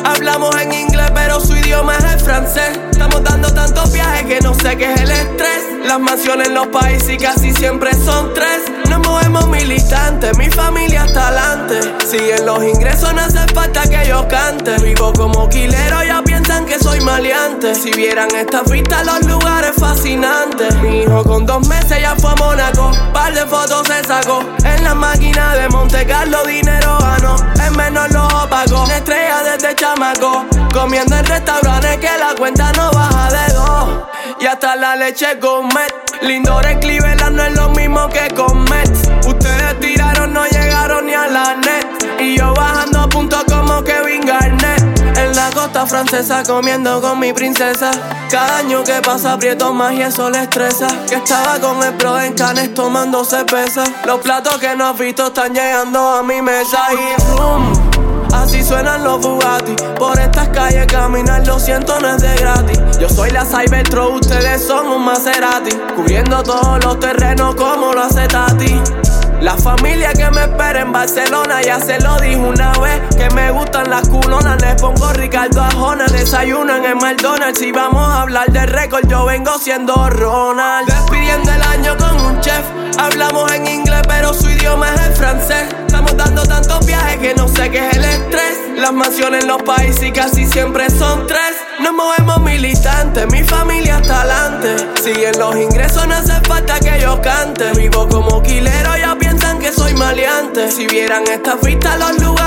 Hablamos en inglés, pero su idioma es el francés. Estamos dando tantos viajes que no sé qué es el estrés. Las mansiones en los países y casi siempre son 3. Nos movemos militantes, mi familia está adelante. Siguen los ingresos, no hace falta que yo cante. Vivo como quilero, ya piensan que soy maleante. Si vieran estas vistas, los lugares fascinantes. Mi hijo con 2 meses ya fue a Mónaco. Par de fotos se sacó. En la máquina de Monte Carlo dinero ganó. En menos lo opacó. Una estrella desde chamaco. Comiendo en restaurantes que la cuenta no baja de 2. Y hasta la leche gourmet. Lindor en Cleveland no es lo mismo que con Mets. Ustedes tiraron, no llegaron ni a la net. Y yo bajando puntos como Kevin Garnett. En la costa francesa comiendo con mi princesa. Cada año que pasa aprieto más y eso le estresa. Que estaba con el pro en Cannes tomando cerveza. Los platos que no has visto están llegando a mi mesa. Y así suenan los Bugatti. Por estas calles caminar lo siento no es de gratis. Yo soy la Cybertruck, ustedes son un Maserati. Cubriendo todos los terrenos como lo hace Tati. La familia que me espera en Barcelona ya se lo dijo una vez. Que me gustan las culonas, les pongo Ricardo Arjona. Desayuno en el McDonald's. Si vamos a hablar de récord, yo vengo siendo Ronald. Despidiendo el año con un chef. Hablamos en inglés, pero su idioma es el francés. Estamos dando tantos viajes que no sé qué es el estrés. Las mansiones en los países y casi siempre son 3. Nos movemos militantes, mi familia está adelante. Siguen los ingresos, no hace falta que yo cante. Vivo como quilero, ya piensan que soy maleante. Si vieran estas vistas, los lugares